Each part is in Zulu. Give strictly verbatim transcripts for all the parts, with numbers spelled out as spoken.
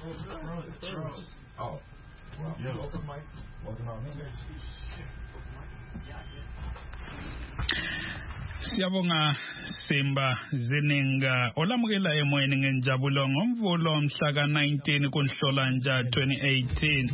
Oh, well, yeah, welcome, Mike. Welcome out. Siyabonga Simba Zininga olamukela emoyeni ngenjabulo ngomvulo mhla ka nineteen kuNhlolanja twenty eighteen.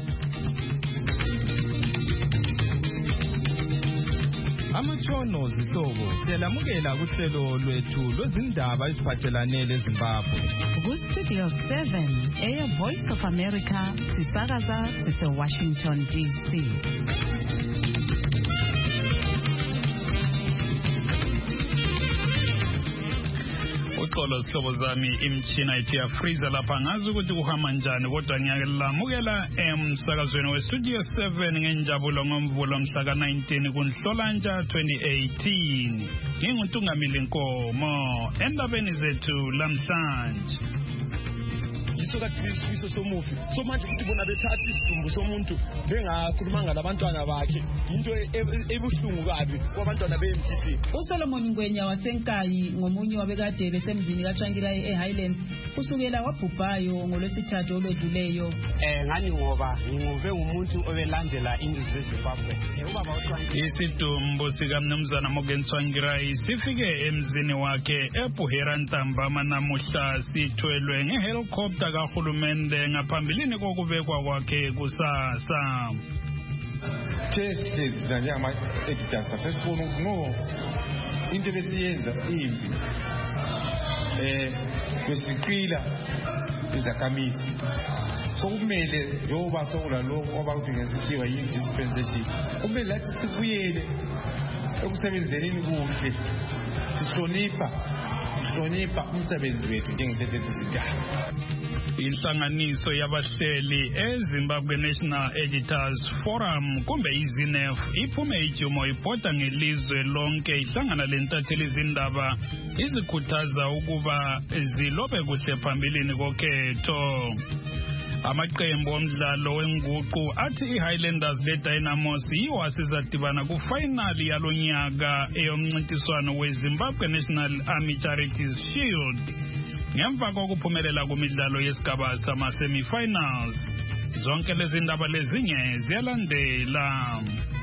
Amatshono zihlobo siyalamukela kuhlelo lwethu lwezindaba eziphathelane leZimbabwe. Ku Studio seven Air Voice of America sisakaza sise Washington D C. Uxolo sihlobo zami imchina ithi yafreeza lapha ngazi ukuthi kuhamba njani kodwa ngiyalamukela emsakazweni we Studio seven ngenjabulo ngomvulo mhla ka nineteen kuNhlolanja twenty eighteen. NginguNtungamili Nkomo endabeni zethu lamhlanje. Isoka isifiso somufi so manje ukuthi bona bethatha isidumbu somuntu bengakhulumanga labantwana bakhe into ebuhlungu kabi kwabantwana be-M T C. uSolomon Ngwenya wasenkayi ngomunye wabekade besemzini kaTsvangirai eHighlands kusukela wabhubhayo ngolwesithathu olwedluleyo. eh ngani ngoba ngive umuntu obelandela indizwe zeZimbabwe. ubaba uTsvangirai Isidumbu sikaMnumzana Morgan Tsvangirai sifike emzini wakhe eBuhera ntambama namuhla sithwelwe ngehelicopter kahulumende ngaphambilini kokubekwa kwakhe kusasa. Test njengama editors sesibona ukuthi no into besiyenza imbi eh kwesiqila izakamisi sokumele njengoba sokula lokho abakuthi ngesithiwa yi-dispensation kumele lathi sibuyele ekusebenzeni kuhle sihlonipha sihlonipha umsebenzi wethu njengezethu izindaba. Inhlanganiso yabahleli eZimbabwe National Editors Forum kumbe iZINEF iphume ijumo ibhoda ngelizwe lonke ihlangana lentatheli izindaba izikhuthaza ukuba zilobe kuhle phambilini kokhetho. Amaqembu omdlalo wenguqu athi iHighlanders leDynamos yiwo asizadibana kufinali yalonyaka eyomncintiswano weZimbabwe National Army Charities Shield. Ngemva kokuphumelela kumidlalo yesigaba sama semifinals zonke lezi ndaba lezinye ziyalandela.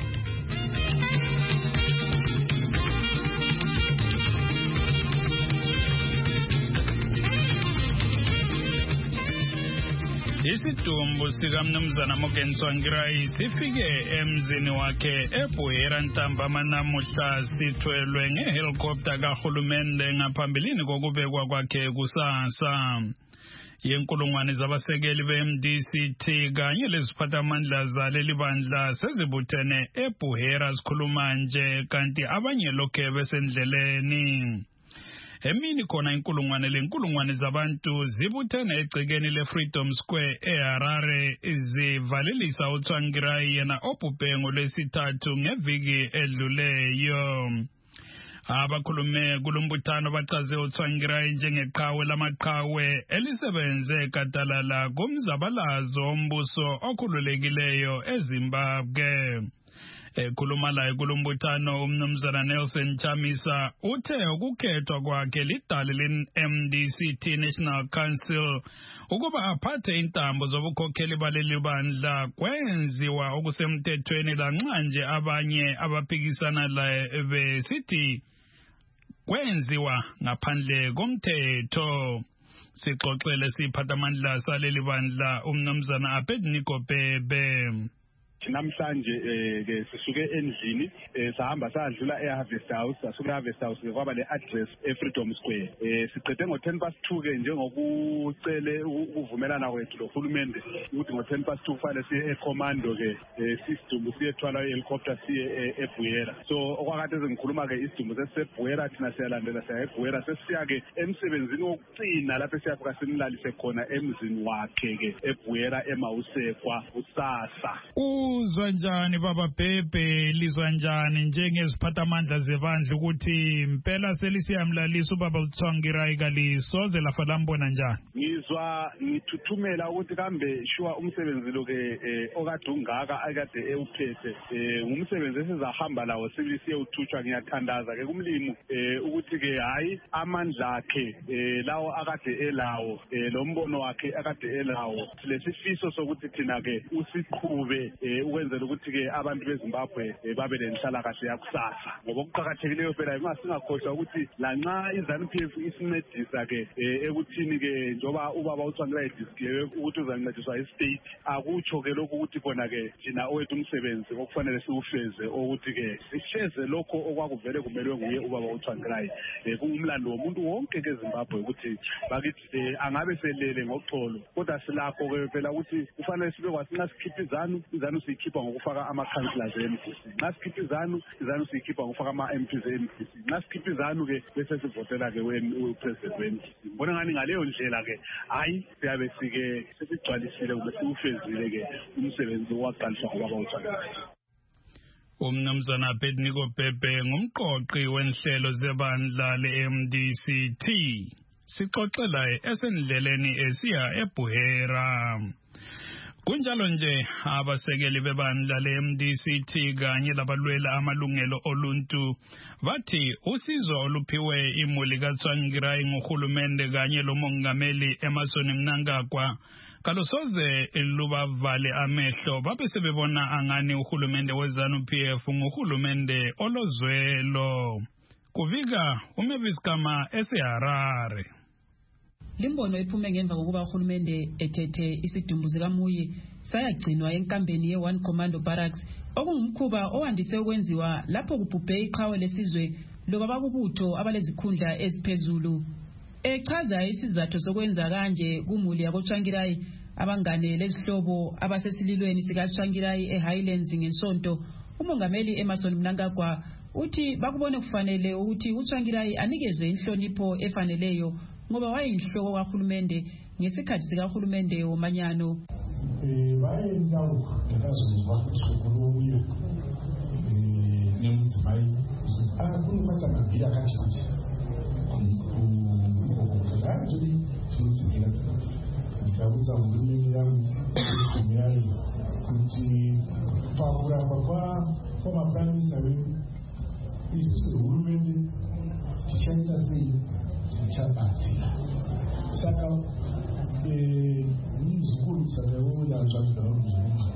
Isidumbu sikaMnumzana Morgan Tsvangirai sifike emzini wakhe eBuhera ntambama namuhla sithwelwe ngehelicopter kahulumende ngaphambilini kokubekwa kwakhe kusasa. Yenkulungwane zabasekeli be-M D C T kanye leziphathamandla zaleli bandla sezibuthene eBuhera sikhuluma nje kanti abanye lokhe besendleleni. Emini khona inkulungwane lenkulungwane zabantu zibuthene egcekeni leFreedom Square eHarare zivalelisa uTsvangirai yena obhubhe ngolwesithathu ngeviki edluleyo. Abakhulume kulombuthano bachaze uTsvangirai njengeqhawe lamaqhawe elisebenze gadalala kumzabalazo ombuso okhululekileyo eZimbabwe. Ekhuluma la kulombuthano umnumzana Nelson Chamisa uthe ukukhethwa kwakhe lidale le-M D C T National Council ukuba aphathe intambo zobukhokheli baleli bandla kwenziwa okusemthethweni lanxa nje abanye abaphikisana la besithi kwenziwa ngaphandle komthetho. Sixoxele siphathamandla saleli bandla umnumzana Abednego Bhebe. Namhlanje ke sisuke endlini sahamba sadlula eHarvest House sasuka eHarvest House kwaba le-address eFreedom Square. Siqede ngo ten past two ke njengokucele ukuvumelana kwethu lohulumende ukuthi ngo ten past two kufanele siye ecommando ke isidumbu siyethwala i-helicopter siye eBuhera. So okwakade sengikhuluma ke isidumbu sesiseBuhera thina siyalandela siya eBuhera sesiya ke emsebenzini wokugcina lapho siyafika sinilalise khona emzini wakhe ke eBuhera eMawusekwa kusasa. Uzwa njani baba Bhebhe, lizwa njani njengeziphathamandla zebandla ukuthi impela selisiyamlalisa ubaba uTsvangirai kalisoze lafa lambona njani? Ngizwa ngithuthumela ukuthi kambe shuwa umsebenzi lo ke okade ungaka akade ewuphethe ngumsebenzi esizahamba lawo sibisiye uthuthwa. Ngiyathandaza ke kumlimi ukuthi ke hayi amandla akhe lawo akade elawo lo mbono wakhe akade elawo lesifiso sokuthi thina ke usiqhube ukwenzela ukuthi ke abantu beZimbabwe babe lenhlala kahle yakusasa. Ngoba okuqhakathekileyo phela ingasingakhohlwa ukuthi lanxa iZANU P F isincedisa ke ekuthini ke njoba ubaba uTsvangirai disklewe ukuthi uzancediswa istate, akutsho ke lokhu ukuthi khona ke thina owethu umsebenzi okufanele siwufeze ukuthi ke sisheze lokho okwakuvele kumelwe nguye ubaba uTsvangirai. Kungumlando womuntu wonke ke eZimbabwe ukuthi bakithi angabe selele ngoxolo, kodwa silakho ke phela ukuthi kufanele sibe kwathi nxa sikhipha iZANU, iZANU siyikhipha ngokufaka ama-councillors e-M D C. Nxa sikhipha iZANU, iZANU siyikhipha ngokufaka ama-M Ps e-M D C. Nxa sikhipha iZANU ke bese sivotela ke upresident we-M D C. Ngibona ngani ngaleyo ndlela ke hayi siyabe sike sesigcwalisile kumbe siwufezile ke umsebenzi owaqaliswa ngubaba uTsvangirai. Umnumzana Abednego Bhebhe ngumqoqi wenhlelo zebandla le-M D C T. Sixoxela esendleleni esiya eBuhera. Kunjalo nje abasekeli bebandla le-M D C T kanye labalwela amalungelo oluntu bathi usizo oluphiwe imuli kaTsvangirai nguhulumende kanye lomongameli Emmerson Mnangagwa kalusoze lubavale amehlo babe sebebona angani uhulumende weZANU P F nguhulumende olozwelo. Kuvika uMavis Kama eseHarare. Limbono iphume ngemva kokuba uhulumende ethethe isidumbu sikaMuyi sayagcinwa enkambeni ye-one Commando Barracks okungumkhuba owandise ukwenziwa lapho kubhubhe iqhawe lesizwe lokubabubutho abalezikhundla eziphezulu. Echaza isizathu sokwenza kanje kumuli yakoTsvangirai abangane lezihlobo abasesililweni sikaTsvangirai eHighlands ngesonto, umongameli Emmerson Mnangagwa uthi bakubone kufanele ukuthi uTsvangirai anikezwe inhlonipho efaneleyo ngoba wayinhloko kahulumende ngesikhathi sikahulumende womanyano. Eh bayendawo ngakazozwa kusukuluyo eh nemzimayi akufuna mabhila kathi kuthi ukuzakho tuzikela ngikabutsa ngumini yami ngiyali ukuthi fakura baba kwa prime minister isuse uhulumende tishaita sei chapati saka eh mzukulu sababuya njalo njalo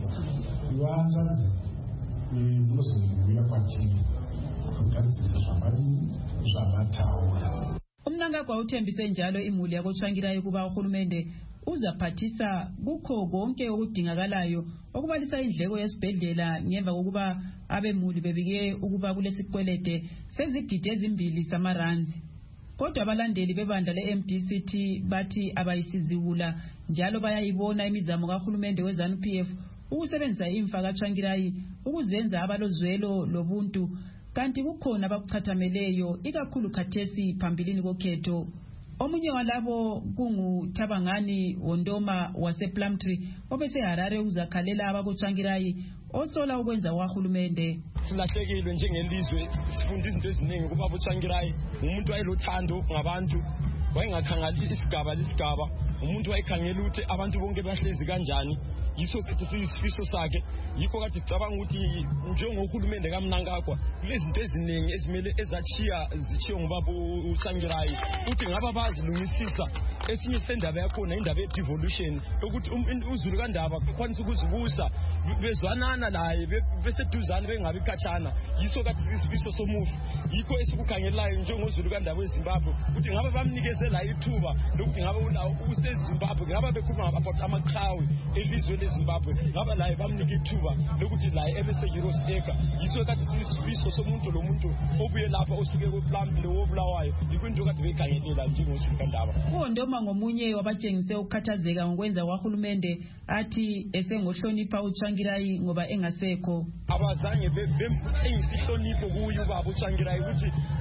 iwanza eh munosengena kwathi kukanzisa zwabani zvamathawa. Umnangagwa uthembise njalo imuli yakoTsvangirai ukuba uhulumende uzaphathisa kukho konke okudingakalayo okubalisa indleko yesibhedlela ngemva kokuba abemuli bebike ukuba kulesikwelede sezigidi ezimbili samaranzi. Kodwa abalandeli bebandla le-M D C T bathi abayisizikula njalo bayayibona imizamo kahulumende weZANU P F ukusebenzisa imfa kaTsvangirai ukuzenza abalozwelo lobuntu, kanti kukhona abakuchathameleyo ikakhulu khathesi phambilini kokhetho. Omunye walabo kunguThabangani Wondoma wasePlumtree obeseHarare uzakhalela abakoTsvangirai osola ukwenza wahulumende. Silahlekile njengelizwe sifunda izinto eziningi kuba uTsvangirai umuntu wayelothando ngabantu, wayengakhangali isigaba lesigaba, umuntu wayekhangela ukuthi abantu bonke bahlezi kanjani. Yiso kathi sisifiso sakhe, yikho kathi cabanga ukuthi njengohulumende kaMnangagwa kulezinto eziningi ezimele ezachiya zichiyo ngubaba uTsvangirai uthi ngaba bazilungisisa. Esinye sendaba yakhona indaba ye-devolution ukuthi uZulu kaNdaba kwanisa ukuzibusa bezwanana naye beseduzane bengabi khatshana. Yiso kathi sisifiso somufi, yikho esikukhangelelayo njengoZulu kaNdaba weZimbabwe ukuthi ngaba bamnikezela ithuba lokuthi ngaba ulawo useZimbabwe, ngaba bekhuluma about amaqhawe elizwe leZimbabwe, ngaba laye bamnika ithuba lokuthi laye ebese Heroes Acre. Yiso kathi sisifiso somuntu lo muntu obuye lapha osuke kwePlumtree wobulawayo, yikho into kathi bekhangelela njengoZulu kaNdaba. Wondoma ngomunye wabatshengise ukukhathazeka ngokwenza kwahulumende athi esengohlonipha uTsvangirai ngoba engasekho. Abazange bemhlonipho kuyo ubaba uTsvangirai ukuthi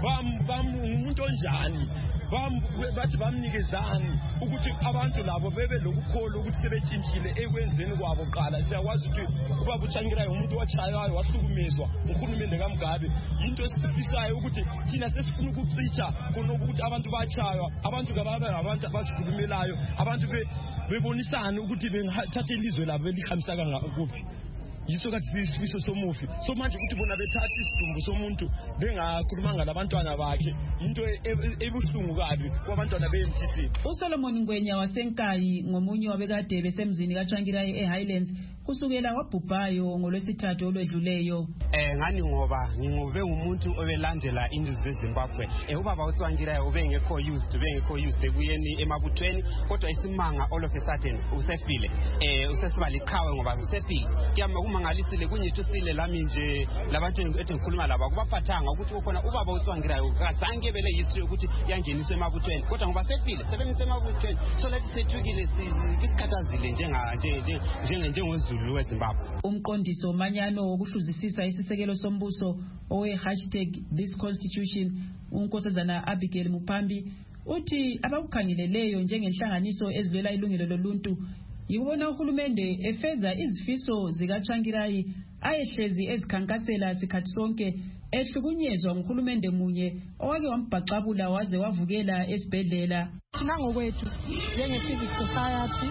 bam bam umuntu onjani bam bathi bamnikezani ukuthi abantu labo bebe lokukholwa ukuthi sebetshintshile ekwenzeni kwabo qala siyakwazi ukuthi ubaba uTshangirayi umuntu wachayayo wahlukumezwa ukhulumende kaMgabe into esifisayo ukuthi thina sesifuna ukucitsha khona ukuthi abantu bachaywa abantu kababe abantu abasikhulumelayo abantu bebonisana ukuthi bengathatha ilizwe labo belihambisa kuphi yiso kathi sisifiso somufi so manje ukuthi bona bethatha isidumbu somuntu bengakhulumanga labantwana bakhe into ebuhlungu kabi kwabantwana be-M T C. uSolomon Ngwenya wasenkayi ngomunye wabekade besemzini kaTshangirayi eHighlands kusukela wabhubhayo ngolwesithathu olwedluleyo. Eh ngani ngoba ngingove umuntu obelandela indizwe zeZimbabwe. Eh ubaba uTshangirayi ubengekho used ubengekho used ekuyeni emabuthweni kodwa isimanga all of a sudden usefile. Eh usesiba liqhawe ngoba usefile. Kuyama kumangalisile kunyethu sile lami nje labantu ethi ngikhuluma laba kubaphathanga ukuthi ukhona ubaba uTshangirayi kazange bele history ukuthi yangeniswe emabuthweni kodwa ngoba sefile sebenise emabuthweni so let's sethukile isikhathazile njenga nje nje njengozulu umqondisi omanyano wokuhluzisisa isisekelo sombuso owe hashtag this constitution unkosazana Abigail Mupambi uthi abakukhangeleleyo njengenhlanganiso ezilwela ilungelo loluntu yikubona uhulumende efeza izifiso zikaTshangirayi ayehlezi ezikhankasela sikhathi sonke ehlukunyezwa nguhulumende munye owake wambhacabula waze wavukela esibhedlela. Thina ngokwethu njenge-civic society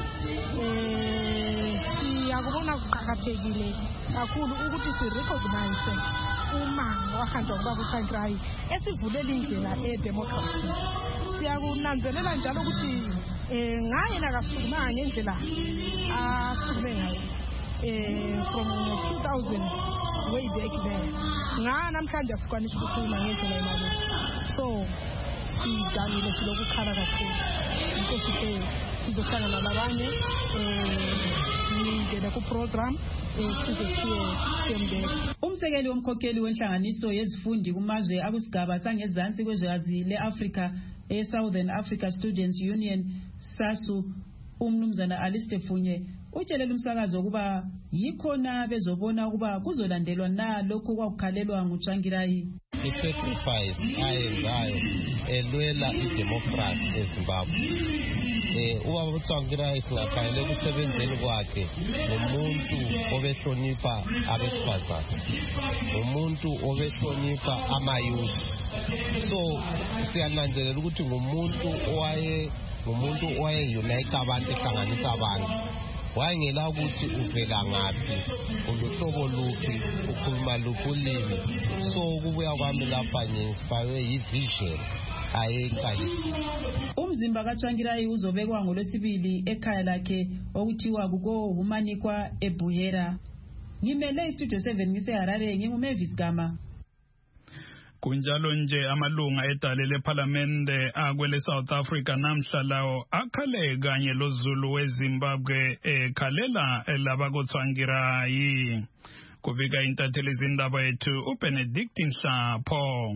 eh siyakubona kuqakathekile kakhulu ukuthi sirecognize umango wahanjwa ubaba uTshangirayi esivulela indlela edemocracy. Siyakunanzelela njalo ukuthi eh ngaye nakasukumanga ngendlela asukume ngayo eh from two thousand way back there ngana namhlanje asikwanisa ukukhuluma ngendlela yemali so siganile silokukhala kakhulu inkosi ke sizohlangana nabanye eh ngene ku program eh sizosiye sembe. Umsekeli womkhokheli wenhlanganiso yezifundi kumazwe akusigaba sangezansi kwezwekazi leAfrika eSouthern Africa Students Union SASU umnumzana Alistair Funye utshelela umsakazo ukuba yikhona bezobona ukuba kuzolandelwa na lokho kwakukhalelwa nguTshangirayi. I-sacrifice ayenzayo elwela idemocracy eZimbabwe. Eh ubaba uTshangirayi singakhangelela ukusebenzeni kwakhe umuntu obehlonipha abesifazane umuntu obehlonipha amayouth so siyananzelela ukuthi ngumuntu owaye ngumuntu owaye-unite abantu ehlanganisa abantu wayengela ukuthi uvela ngaphi uluhlobo luphi ukhuluma luphi ulimi so kubuya kwami lapha nginspire yi-vision ayeqalisa. Umzimba kaTshangirayi uzobekwa ngolwesibili ekhaya lakhe okuthiwa kuko Humanikwa eBuhera. Ngimele istudio seven ngiseHarare nginguMavis Gama. Kunjalo nje amalunga edale leParliamente akwele South Africa namhla lawo akhale kanye loZulu weZimbabwe ekhalela labakoTshangirayi. Kubika intatheli izindaba yethu uBenedict Mhlapho.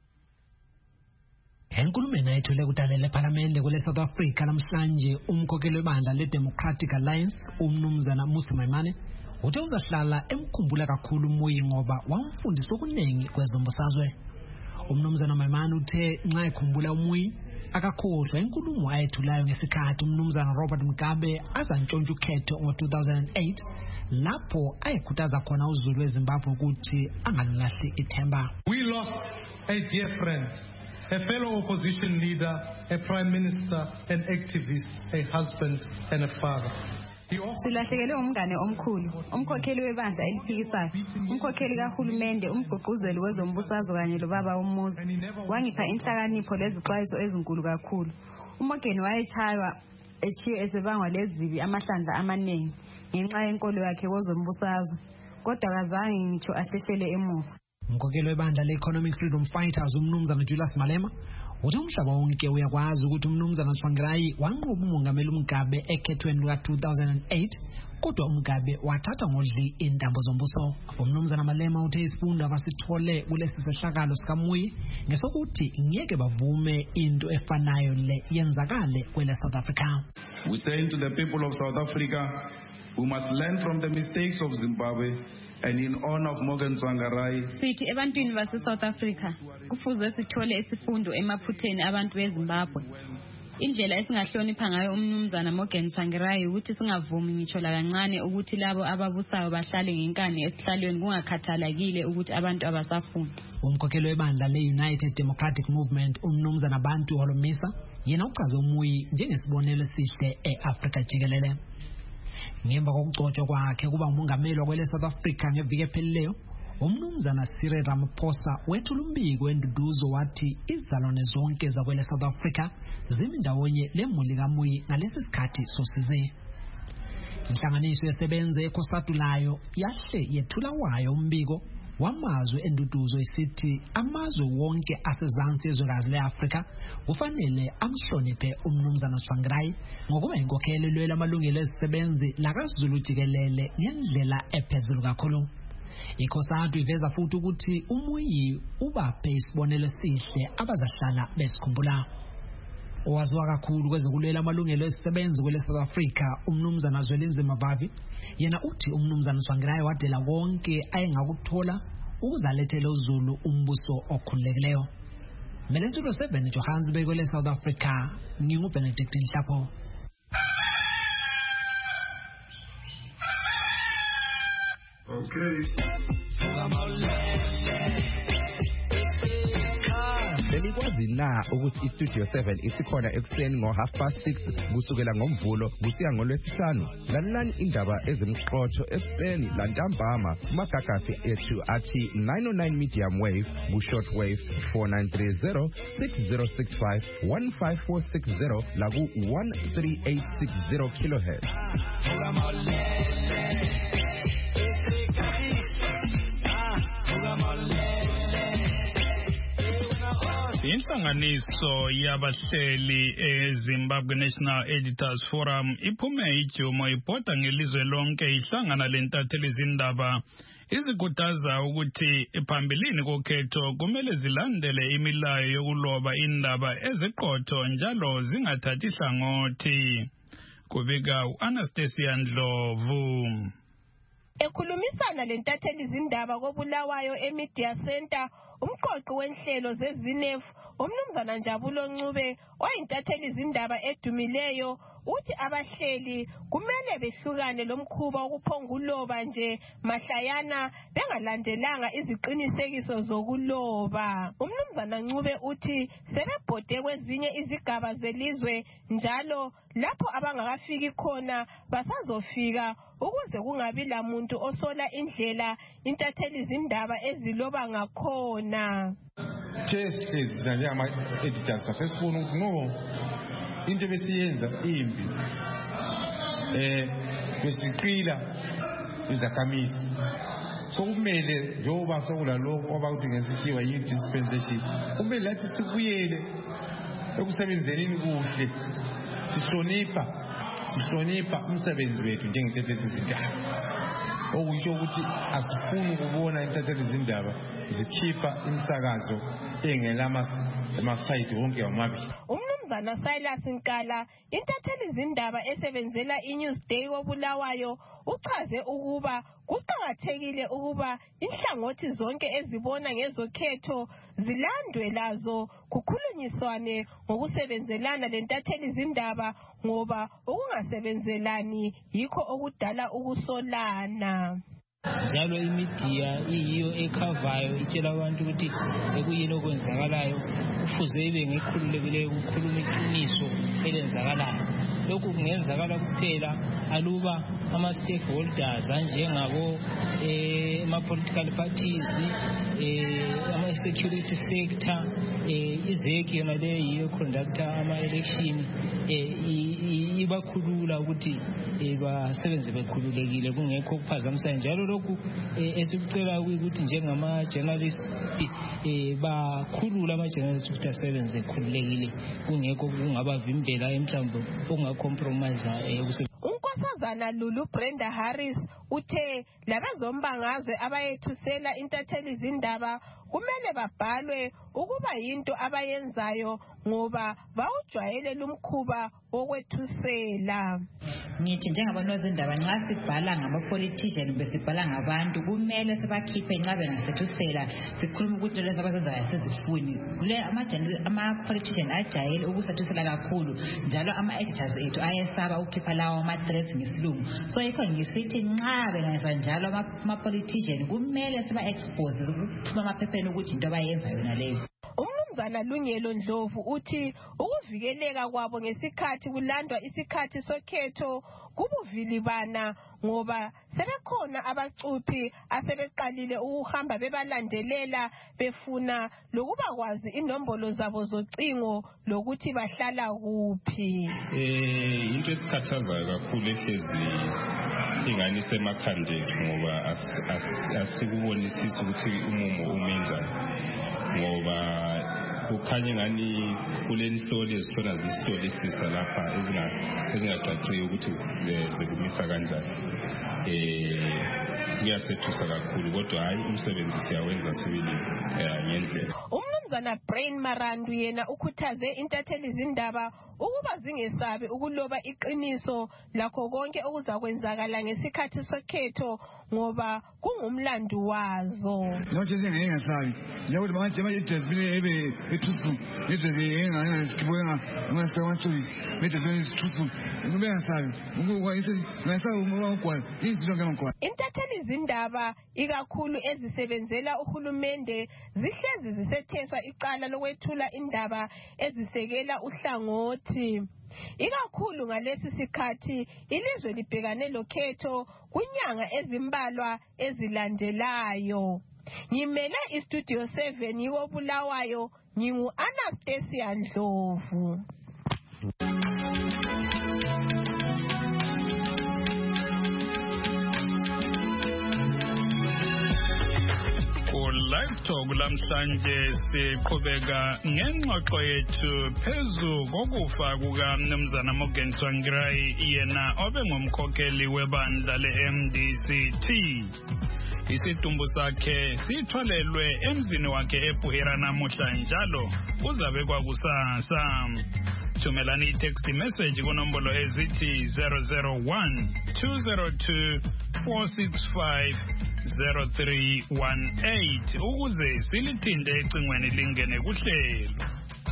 Enkulumeni ayithole kudale leParliamente kule South Africa namhlanje umkhokheli webandla leDemocratic Alliance umnumzana Mmusi Maimane uthe uzahlala emkhumbula kakhulu umoyi ngoba wamfundisa okuningi kwezombusazwe. Umnumzana Maimane uthe nxa ekhumbula umoyi akakhohlwa inkulumo ayethulayo ngesikhathi umnumzana Robert Mugabe azantshontsha ukhetho ngo-two thousand eight lapho ayekhuthaza khona uZulu weZimbabwe ukuthi angalulahli ithemba. We lost a dear friend, a fellow opposition leader, a prime minister, an activist, a husband and a father. Silahlekelwe umngane omkhulu, umkhokheli webandla eliphikisayo, umkhokheli kahulumende, umgqugquzeli wezombusazwe kanye lobaba womuzi. Wangipha inhlakanipho lezixwayiso ezinkulu kakhulu. Umageni wayechaywa echiye esebangwa lezibi amahlandla amaningi ngenxa yenkolo yakhe kwezombusazwe. Kodwa kazange ngitsho ahlehlele emuva. Umkhokheli webandla le-Economic Freedom Fighters umnumzana Julius Malema uthi umhlaba wonke uyakwazi ukuthi umnumzana Tshangirayi wanqoba umongameli uMgabe ekhethweni luka-two thousand eight kodwa uMgabe wathatha ngodli intambo zombuso. Umnumzana Malema uthe isifundo abasithole kulesi sehlakalo sikaMuyi ngesokuthi ngeke bavume into efanayo le yenzakale kwele South Africa. We say to the people of South Africa, we must learn from the mistakes of Zimbabwe And in honor of Morgan Tsvangirai, sithi ebantwini base South Africa kufuze sithole isifundo emaphutheni abantu beZimbabwe. Indlela esingahlonipha ngayo umnumzana Morgan Tsvangirai ukuthi singavumi ngitsho la kancane ukuthi labo ababusayo bahlale ngenkani esihlalweni kungakhathalekile ukuthi abantu abasafunda. Umkhokheli webandla le-United Democratic Movement umnumzana Bantu Holomisa yena uchaze uMuyi njengesibonelo esihle e-Afrika jikelele. Ngemva kokugcotshwa kwakhe kuba umongameli wakwele South Africa ngeviki ephelileyo, umnumzana Cyril Ramaphosa wethula umbiko wenduduzo wathi izalwane zonke zakwele South Africa zimi ndawonye lemuli kaMuyi ngalesi sikhathi sosize. Inhlanganiso yesebenze ekhosatulayo yahle yethula wayo umbiko wamazwe enduduzo isithi amazwe wonke asezansi ezwekazi le-Afrika kufanele amhloniphe umnumzana Tsvangirai ngokuba inkokheli elwela amalungelo ezisebenzi lakaZulu jikelele ngendlela ephezulu kakhulu. Ikhosatu iveza futhi ukuthi uMuyi ubaphe isibonelo esihle abazahlala besikhumbula. Owaziwa kakhulu kwezokulwela amalungelo ezisebenzi kwele South Africa umnumzana Zwelinzima Vavi yena uthi umnumzana Tsvangirai wadela wonke ayengakuthola ukuzalethela uZulu umbuso okhululekileyo. Melestudio seven Johannesburg kwele South Africa, nginguBenedict Nhlapho. Benikwazi na ukuthi iStudio seven isikhona ekuseni ngo half past six kusukela ngomvulo kusiya ngolwesihlanu. Lalelani indaba ezimqotho ekuseni lantambama kumagagasi ethu athi nine oh nine medium wave ku short wave four nine three zero six zero six five one five four six zero la ku one three eight six zero kilohertz. Inhlanganiso yabahleli eZimbabwe National Editors Forum iphume ijumo ibhoda ngelizwe lonke ihlangana lentatheli izindaba izikutaza ukuthi ephambilini kokhetho kumele zilandele imilayo yokuloba indaba eziqotho njalo zingathathi hlangothi. Kubika uAnastasia Ndlovu. Ekhulumisana lentatheli izindaba koBulawayo eMedia Center, umqoqi wenhlelo zezinefu umnumzana Njabulo Ncube oyintatheli izindaba edumileyo uthi abahleli kumele behlukane lomkhuba wokuphonguloba nje mahlayana bengalandelanga iziqinisekiso zokuloba. Umnumzana Ncube uthi sebebhode kwezinye izigaba zelizwe njalo lapho abangakafiki khona basazofika ukuze kungabi lamuntu osola indlela intatheli izindaba eziloba ngakhona. Test njengama editors asesifuna ukuthi no into besiyenza imbi eh besiqila izakamisi so kumele njengoba sekulaloko abakuthi ngesikhiwa yi-dispensation kumele lathi sibuyele ekusebenzeni kuhle sihlonipha sihlonipha umsebenzi wethu njengentethe izindaba okusho ukuthi asifuni ukubona intatheli izindaba zikhipha imsakazo engelama amasayidi wonke amabili. Umnumzana Silas Nkala intatheli izindaba esebenzela iNewsday koBulawayo uchaze ukuba kuqhakathekile ukuba inhlangothi zonke ezibona ngezokhetho zilandwe lazo kukhulunyiswane ngokusebenzelana lentatheli izindaba ngoba ukungasebenzelani yikho okudala ukusolana. Njalo imidiya iyiyo ekhavayo itshela abantu ukuthi ekuyini okwenzakalayo kufuze ibe ngekhululekileyo ukukhuluma iqiniso elenzakalayo. Lokhu kungenzakala kuphela aluba ama-stakeholders anjengabo eh, ama-political parties, eh, ama-security sector, eh, izeki yona leyo yiyo conductor ama-election eh, ibakhulula ukuthi eh, basebenze bekhululekile kungekho kuphazamisa. Njalo lokhu eh, esikucela ukuthi njengama-journalists eh, bakhulula ama-journalists ukuthi asebenze ekhululekile kungekho kungabavimbela emhlawumbe okungacompromise eh, uNkosazana Lulu Brenda Harris uthe labezombangazwe abayethusela intatheli zindaba kumele babhalwe ukuba yinto abayenzayo ngoba bawujwayele lumkhuba wokwethusela. Ngithi njengabantu bezindaba nxa sibhala ngama-politician besibhala ngabantu kumele sibakhiphe nxa bengasethusela sikhuluma ukuthi lezo abazenzayo sizifuni. Kule ama-politician ajayele ukusethusela kakhulu njalo ama-editors ethu ayesaba ukukhipha lawo ama-threats ngesilungu. So yikho ngisithi nxa bengenza njalo ama-politician kumele siba-expose ukuphuma amaphepheni ukuthi into abayenza yona leyo. Umnumzana Lungelo Ndlovu uthi ukuvikeleka kwabo ngesikhathi kulandwa isikhathi sokhetho kubuvilibana ngoba sebekhona abacuphi asebeqalile ukuhamba bebalandelela befuna lokuba kwazi inombolo zabo zocingo lokuthi bahlala kuphi. Eh into esikhathazayo kakhulu ehlezi ingani semakhandeni ngoba asikubonisisa ukuthi umumo umenza ngoba kukhanye ngani kulenhloli ezithona zisihlolisisa lapha ezingacacile ukuthi zikumisa kanjani. Eh kuyasethusa kakhulu kodwa hayi umsebenzi siyawenza sibili ngendlela. Umnumzana Brain Marandu yena ukhuthaze intatheli zindaba ukuba zingesabi ukuloba iqiniso lakho konke okuzakwenzakala ngesikhathi sokhetho ngoba kungumlando wazo. Noche singengasabi njengoba manje manje idesibile ebe ethusu idesibile ngasikibuka ngasikwansubi idesibile ethusu kungasabi ngoba ise ngasabi ngokwa izinto ngakwa. Intatheli zindaba ikakhulu ezisebenzela uhulumende zihlezi zisetheswa icala lokwethula indaba ezisekela uhlangothi. Ikakhulu ngalesi sikhathi ilizwe libhekane lokhetho kunyanga ezimbalwa ezilandelayo. Ngimele istudio seven yiwo Bulawayo ngingu Anastasia Ndlovu. Live Talk lamhlanje siqhubeka ngengxoxo yethu phezu kokufa kuka Mnumzana Morgan Tsvangirai yena obengumkhokheli webandla le-M D C T. Isidumbu sakhe sithwalelwe emzini wakhe eBuhera namuhla njalo uzabe kwakusasa. Thumelani i-text message kunombolo ezithi zero zero one two zero two four six five zero three one eight ukuze silithinde ecingweni lingene kuhlelo.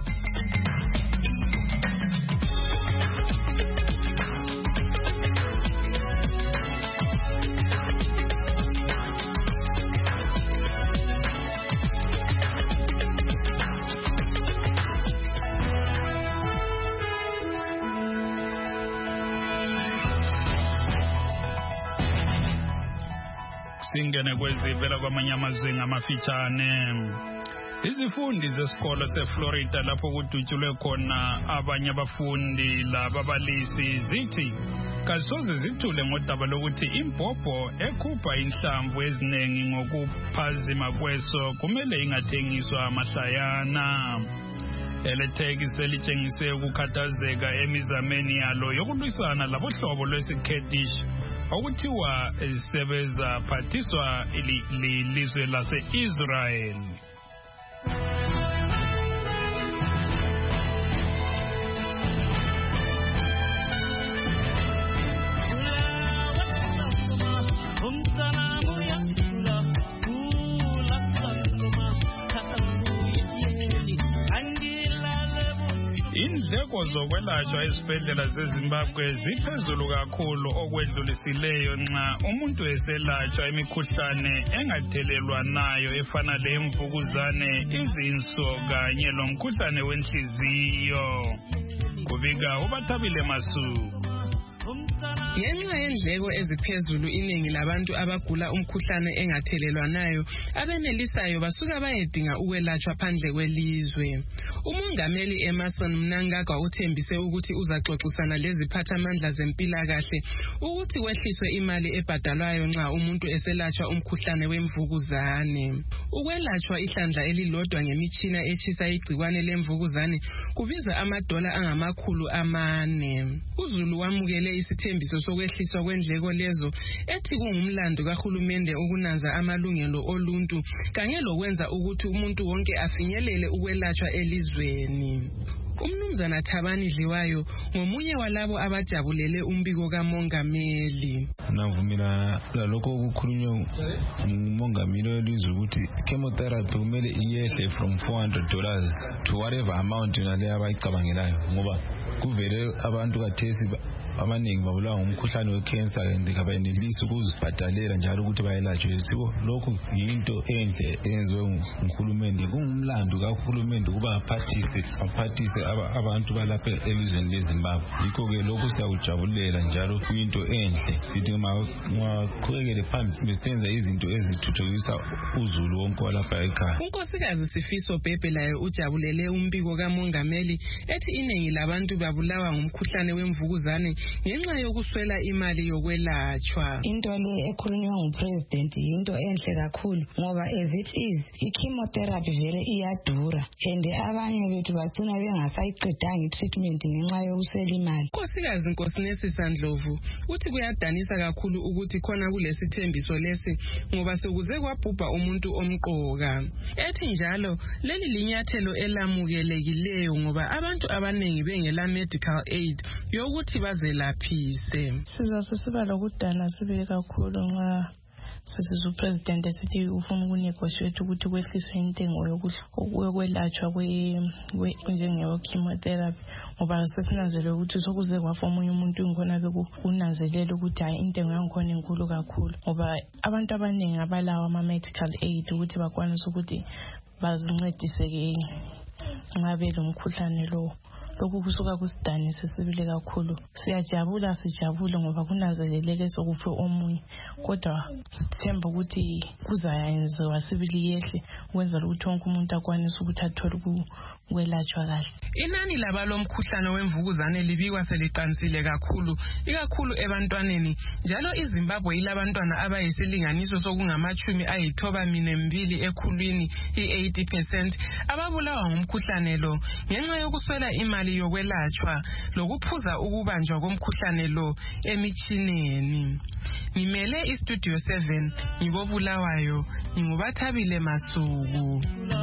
Singene kwezivela kwamanye amazwe ngamafitshane. Izifundi zesikolo seFlorida lapho kudutshulwe khona abanye abafundi lababalisi zithi kasoze zithule ngodaba lokuthi imbhobho ekhupha inhlamvu eziningi ngokuphazima kweso kumele ingathengiswa amahlayana. Eletheki selitshengise ukukhathazeka emizameni yalo yokulwisana labohlobo lwesikhethishi okuthiwa sebeza phathiswa ilizwe lase-Israel. Indleko zokwelashwa ezibhedlela zeZimbabwe ziphezulu kakhulu okwedlulisileyo nxa umuntu eselashwa imikhuhlane engathelelwa nayo efana lemvukuzane, izinso kanye lomkhuhlane wenhliziyo. Kubika uBathabile Masuku. Ngenxa yendleko eziphezulu iningi labantu abagula umkhuhlane engathelelwanayo abenelisayo basuka bayedinga ukwelatshwa phandle kwelizwe. Umongameli Emerson Mnangagwa uthembise ukuthi uzaxoxisana leziphathamandla zempilakahle ukuthi kwehliswe imali ebhadalwayo nxa umuntu eselatshwa umkhuhlane wemvukuzane. Ukwelatshwa ihlandla elilodwa ngemitshina etshisa igcikwane lemvukuzane kubiza amadola angamakhulu amane. uZulu wamukele isithembiso sokwehliswa kwendleko lezo ethi kungumlando kahulumende ukunanza amalungelo oluntu kanye lokwenza ukuthi umuntu wonke afinyelele ukwelatshwa elizweni. Umnumzana Thabani Dliwayo ngomunye walabo abajabulele umbiko kamongameli. Navumela lokho okukhulunywa ngumongameli welizwe ukuthi chemotherapy kumele iyehle from four hundred dollars to whatever amount nale abayicabangelayo ngoba kuvele abantu kathesi abaningi babulawa ngumkhuhlane wecancer and kabayenelisi ukuzibhadalela njalo ukuthi bayelatshwe. Siko lokhu yinto enhle eyenziwe nguhulumende. Kungumlando kahulumende ukuba aphathise aphathise abantu balapha elizweni leZimbabwe. Yikho ke lokhu siyakujabulela njalo kuyinto enhle. Sithi maqhubekele phambili besenza izinto ezithuthukisa uzulu wonke walapha ekhaya. uNkosikazi Sifiso Bhebhe laye ujabulele umbiko kamongameli ethi iningi labantu babulawa ngumkhuhlane wemvukuzane ngenxa yokuswela imali yokwelatshwa. Into le ekhulunywa ngupresident into enhle kakhulu ngoba as it is i-chemotherapy vele iyadura and abanye bethu bagcina bengasayiqedanga i-treatment ngenxa yokuswela imali. Nkosikazi Nkosinesi Sandlovu uthi kuyadanisa kakhulu ukuthi khona kulesithembiso lesi ngoba sekuze kwabhubha umuntu omqoka. Ethi njalo leli linyathelo elamukelekileyo ngoba abantu abanengi bengela medical aid yokuthi bazelaphise. Sizase siba lokudana sibe kakhulu nxa sisizu president esithi ufuna ukunegotiate ukuthi kwehliswe intengo yokwelatshwa kwe njenge chemotherapy ngoba sesinanzele ukuthi sokuze kwafa omunye umuntu ngkhona bekunanzelela ukuthi hayi intengo yankhona inkulu kakhulu ngoba abantu abaningi abalawa ama medical aid ukuthi bakwanise ukuthi bazincedise ke nxa belomkhuhlane lo. Lokhu kusuka kusidanise sibile kakhulu. Siyajabula sijabule ngoba kunanzeleleke sokufe omunye kodwa sithemba ukuthi kuzayenziwa sibili yehle ukwenza ukuthi wonke umuntu akwanise ukuthi athole ukwelatshwa kahle. Inani labalomkhuhlane wemvukuzane libikwa seliqansile kakhulu ikakhulu ebantwaneni njalo iZimbabwe ilabantwana abayisilinganiso sokungamachumi ayithoba minembili ekhulwini i-eighty percent ababulawa ngumkhuhlane lo ngenxa yokuswela imali yokwelatshwa lokuphuza ukubanjwa komkhuhlane lo emichineni. Ngimele iStudio seven ngibobulawayo ngingubathabile Masuku.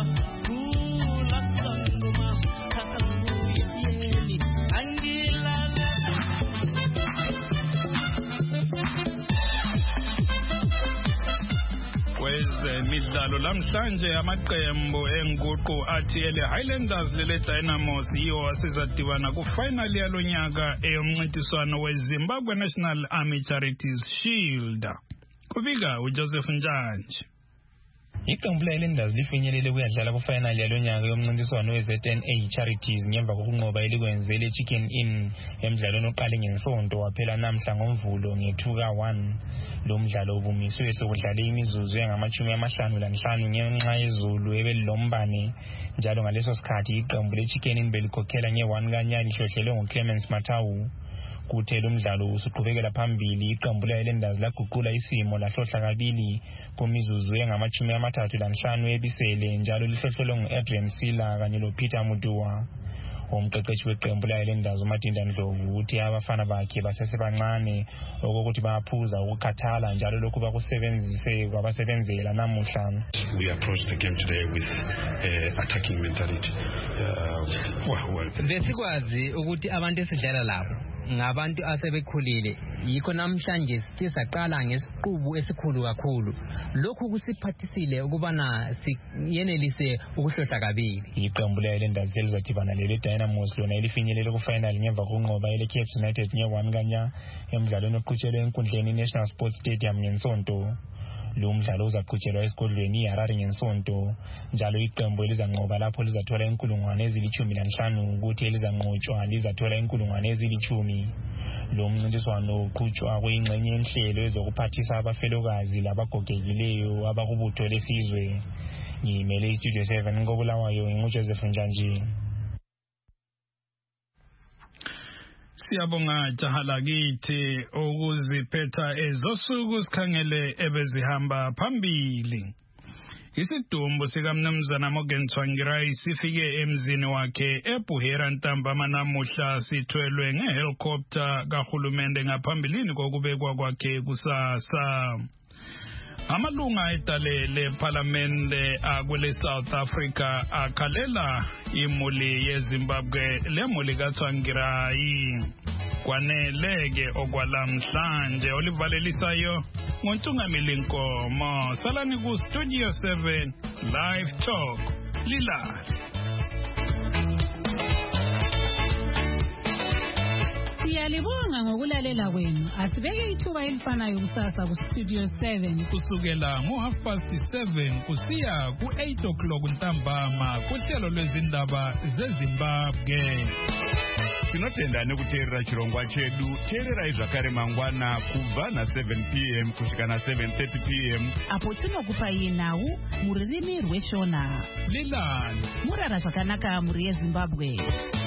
Kwezemidlalo lamhlanje amaqembu enguqu athi ele Highlanders lele Dynamos yiwo asizadibana ku-final yalonyaka eyomncintiswano weZimbabwe National Army Charities Shield. Kubika uJoseph Njanje. Iqembu le-Highlanders lifinyelele kuyadlala ku-final yalonyaka yomncintiswano we-Z N A Charities ngemva kokunqoba elikwenzele Chicken Inn emdlalweni oqale ngesonto waphela namhla ngoMvulo nge-two ka one. Lo mdlalo ubumiswe sekudlale imizuzu engamachumi amahlanu lanhlanu ngenxa yezulu ebelilombane njalo ngaleso sikhathi iqembu le-Chicken Inn belikhokhela nge-one kanyani hlohlelwe nguClemens Mathawu. Kuthe lo mdlalo usuqhubekela phambili iqembu le-Highlanders laguqula isimo lahlohla kabili kumizuzu engamachumi amathathu lanhlanu ebisele njalo lihlohlelwe ngu-Adrian Sila kanye loPeter Mutua. Umqeqeshi weqembu le-Highlanders uMatinda Ndlovu uthi abafana bakhe basesebancane okokuthi bayaphuza ukukhathala njalo lokhu bakusebenzise kwabasebenzela namuhla. We approached the game today with uh, attacking mentality. Uh, well, well. Besikwazi ukuthi abantu esidlala labo ngabantu asebekhulile yikho namhlanje sithi saqala ngesiqubu esikhulu kakhulu lokhu kusiphathisile ukubana siyenelise ukuhlohla kabili. Iqembu le-Highlanders elizadibana leli Dynamos lona elifinyelele ku-final ngemva kokunqoba ele Cape United nge-one kanya emdlalweni oqhutshelwe enkundleni National Sports Stadium ngensonto. Lo mdlalo uzaqhutshelwa esigodlweni iHarare ngensonto njalo iqembu elizanqoba lapho lizathola inkulungwane ezilithumi lanhlanu ukuthi elizanqotshwa lizathola inkulungwane ezilithumi. Lo mncintiswano uqhutshwa kuyingxenye yenhlelo ezokuphathisa abafelokazi labagogekileyo abakubutho lesizwe. Ngimele iStudio seven ngobulawayo nguJoseph Njanje. Siyabonga Jahalakithi ukuziphetha ezosuku sikhangele ebezihamba phambili. Isidumbu sikamnumzana Morgan Tsvangirai sifike emzini wakhe eBuhera ntambama namuhla sithwelwe ngehelicopter kahulumende ngaphambilini kokubekwa kwakhe kusasa. Amalunga edale leParlamente akwele South Africa akhalela imuli yeZimbabwe lemuli kaTsvangirai. Kwaneleke okwalamhlanje olivalelisayo ngontungameli Nkomo. Salani ku Studio seven Live Talk Lila. Siyalibonga ngokulalela kwenu. Asibeke ithuba elifanayo kusasa ku Studio seven kusukela ngo half past seven kusiya ku eight o'clock ntambama kuhlelo lwezindaba zeZimbabwe. Tinotenda nekuteerera chirongwa chedu. Teererai zvakare mangwana kubva na seven p m kusvika na seven thirty p m apo tinokupai nhau muririmi rweshona. Lilani murara zvakanaka muri yeZimbabwe.